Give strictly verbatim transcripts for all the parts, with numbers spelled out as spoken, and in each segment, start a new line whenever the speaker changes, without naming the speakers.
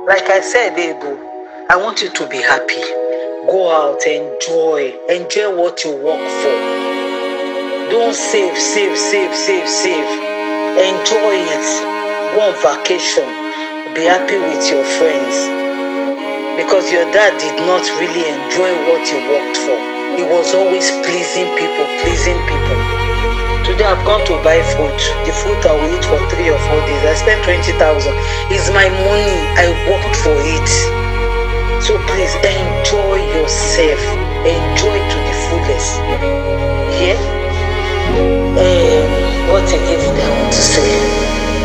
Like I said, Ego, I want you to be happy. Go out, enjoy. Enjoy what you work for. Don't save, save, save, save, save. Enjoy it. Go on vacation. Be happy with your friends. Because your dad did not really enjoy what he worked for. He was always pleasing people, pleasing people. Today I've gone to buy fruit. The fruit I will eat for three or four days. I spent twenty thousand. It's my money. I worked for it. So please enjoy yourself. Enjoy to the fullest. Yeah? Um, what again did I want to say?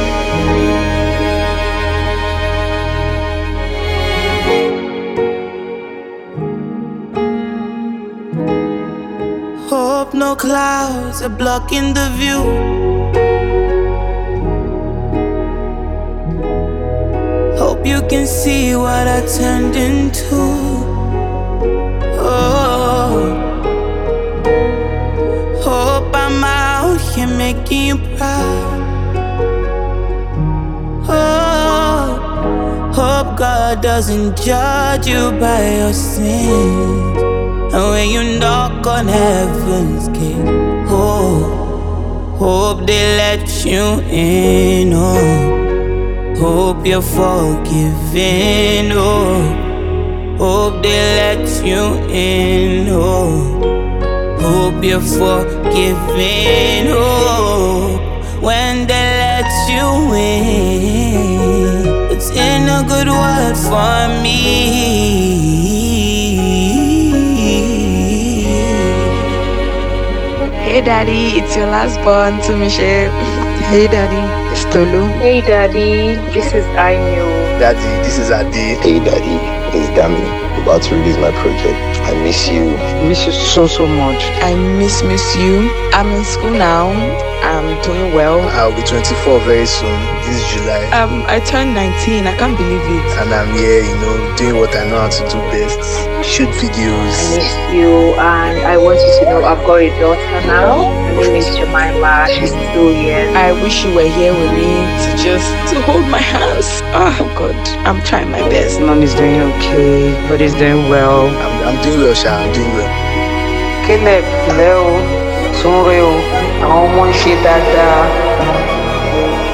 Hope no clouds are blocking the view. Hope you can see what I turned into. Oh, hope I'm out here making you proud. Oh, hope God doesn't judge you by your sins. And when you knock on heaven's gate, oh, hope they let you in, oh, hope you're forgiven, oh, hope they let you in, oh, hope you're forgiven, oh, when they let you in, it's in a good word for me.
Hey daddy, it's your last born to Michelle. Hey daddy, it's Tolu.
Hey daddy, this is Ainu.
Daddy, this is Adi.
Hey daddy, it's Dami. About to release my project. I miss you.
Miss you so so much.
I miss miss you. I'm in school now. I'm doing well.
I'll be twenty-four very soon, this July.
Um, I turned nineteen. I can't believe it.
And I'm here, you know, doing what I know how to do best. Shoot videos.
I miss you, and I want you to know I've got a daughter now. Her name is Jemima. She's two years.
I wish you were here with me to just to hold my hands. Oh God, I'm trying my best.
Mom is doing okay, but he's doing well.
I'm, I'm doing well, Sha. I'm doing well.
Caleb, Leo, Sunreo, àwọn ọmọ ń ṣe dáadáa.